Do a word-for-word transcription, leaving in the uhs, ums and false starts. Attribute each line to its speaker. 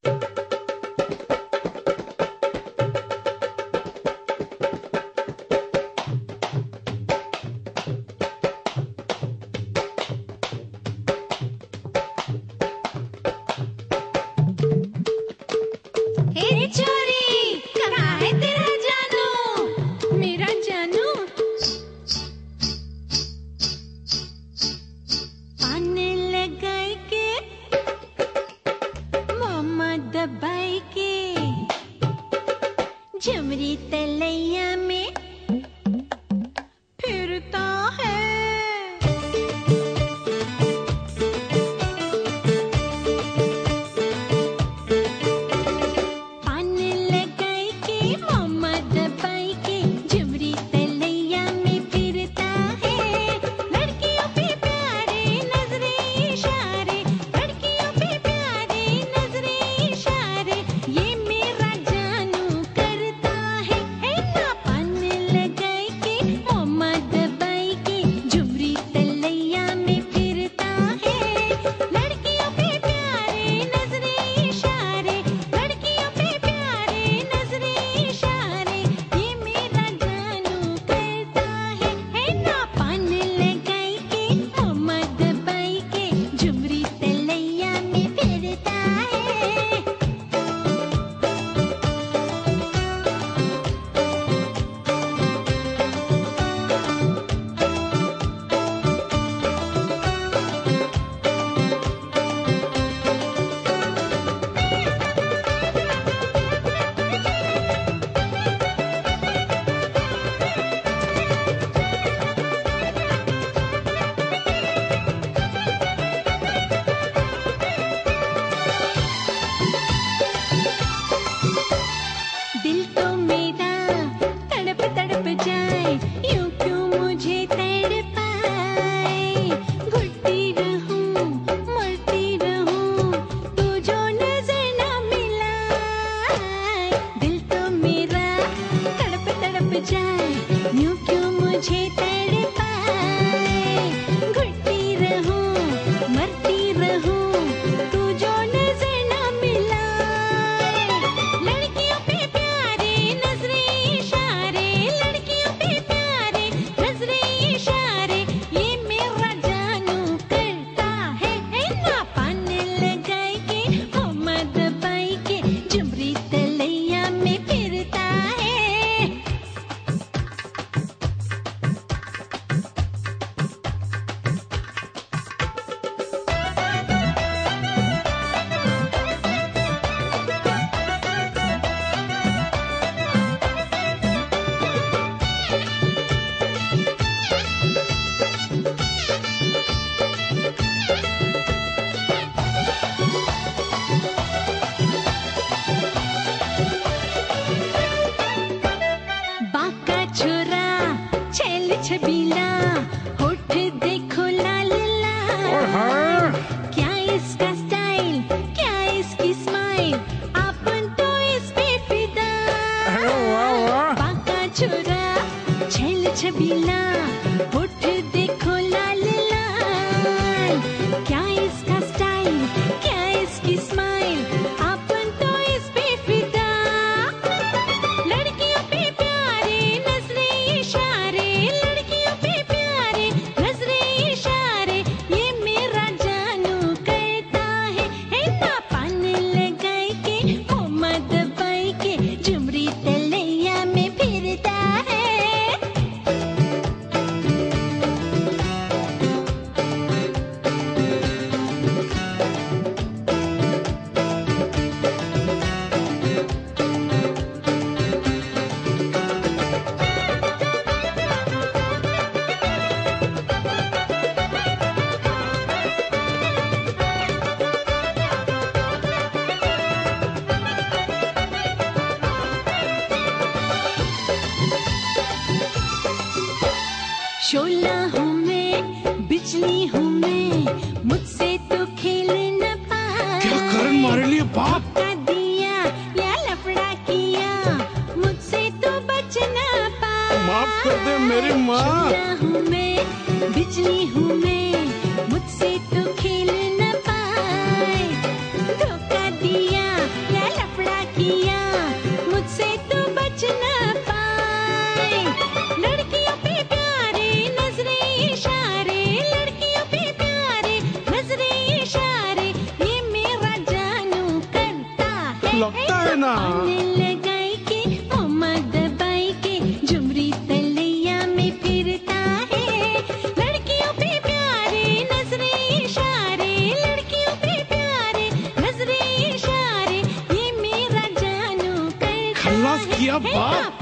Speaker 1: झुमरी तलैया में फिरता है। पान लगाई के मामा दबाई के झुमरी तलैया में फिरता है। लड़कियों पे प्यारे नजरे इशारे, लड़कियों पे प्यारे नजरे इशारे, ये मेरा जानू करता है। है ना पान लगाई के मामा दबाई के झुमरी तलैया में फिरता है। लड़कियों पे प्यारे नजरे इशारे, लड़कियों पे प्यारे नजरे इशारे, ये मेरा जानू करता है। है ना पान लगाई के मामा दबाई के झुमरी तलैया में फिरता है। दिल तो मेरा तड़प तड़प जाए, यूं क्यों मुझे तड़पाए। घुटती रहूं मरती रहूं, तू जो नजर ना मिलाए। दिल तो मेरा तड़प तड़प जाए, यूं क्यों मुझे तड़पाए। घुटती रहूं मरती रहूं, तू जो नजर ना मिलाए। लड़कियों पे प्यारे नजरे इशारे, लड़कियों पे प्यारे नजरे इशारे, ये मेरा जानू करता है। है ना पान लगाई के मामा दबाई के झुमरी तलैया में फिरता है। बाका छोरा छैल छबीला, होठ देखो लाल लाल। क्या इसका स्टाइल, क्या इसकी स्माइल, आपन तो इस पे फिदा। बाका छोरा छैल छबीला, होठ देखो लाल लाल। क्या इसका स्टाइल, क्या इसकी स्माइल, आपन तो इस पे फिदा। लड़कियों पे प्यारे नजरे इशारे, लड़कियों पे प्यारे नजरे इशारे, ये मेरा जानू करता है। है ना पान लगाई के मामा दबाई के झुमरी तलैया में फिरता है। शोला हूँ मैं, बिजली हूँ मैं, मुझसे तो खेल न पाए।
Speaker 2: क्या करन मारे लिए बाप।
Speaker 1: धोखा दिया या लफड़ा किया, मुझसे तो बच न पाए।
Speaker 2: माफ कर दे मेरी माँ।
Speaker 1: शोला हूँ मैं, बिजली हूँ मैं, मुझसे तो खेल न पाए। धोखा दिया
Speaker 2: लगता है ना।
Speaker 1: लगाई के मोहम्मद बाई के झुमरी तलैया में फिरता है। लड़कियों पे प्यारे नजरे इशारे, लड़कियों पे प्यारे नजरे इशारे, ये मेरा जानू करता है।
Speaker 2: खल्लास किया
Speaker 1: हे
Speaker 2: बाप।